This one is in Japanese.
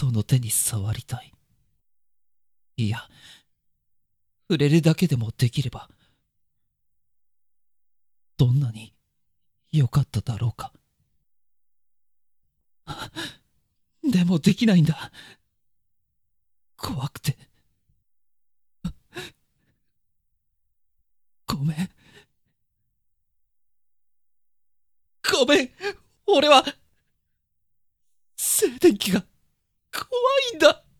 その手に触りたい。いや、触れるだけでもできれば、どんなに良かっただろうか。でもできないんだ。怖くて。ごめん。ごめん。俺は、静電気が怖いんだ。